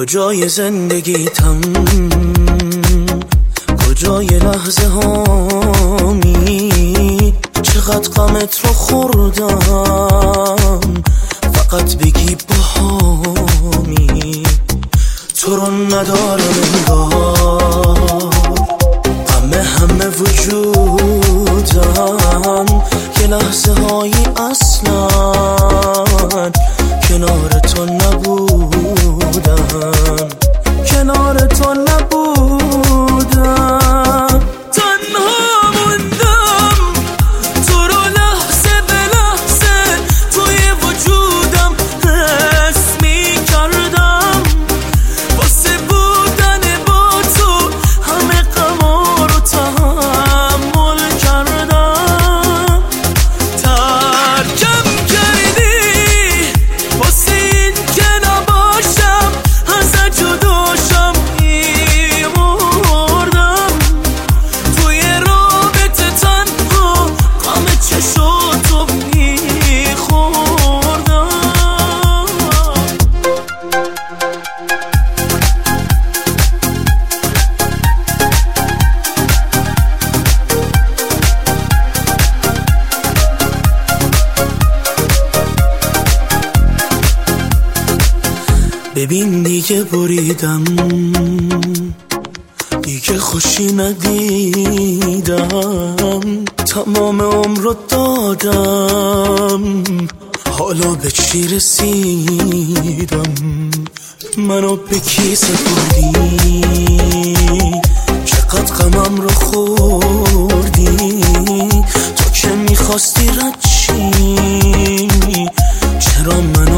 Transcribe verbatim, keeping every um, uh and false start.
کجای زندگیتم، کجای لحظه هامی، چقدر غمت رو خوردم، فقط بگی باهامی. تو رو ندارم انگار، غم همه وجودم، یه لحظه هایی اصلا کنار تو نبودم، کنار تو نبودم. تنها موندم تو رو لحظه به لحظه توی وجودم حس می کردم، واسه بودن با تو همه غما رو تحمل کردم. ترکم کردی واسه این که نباشم، ازت جداشم میمردم، توی رابطه تنها غم چشاتو میخوردم. ببین دیگه بریدم، دیگه خوشی ندیدم، تمام عمر رو دادم، حالا به چی رسیدم؟ منو به کی سپردی؟ چقدر غمم رو خوردی؟ تو که میخواستی رد چی؟ چرا من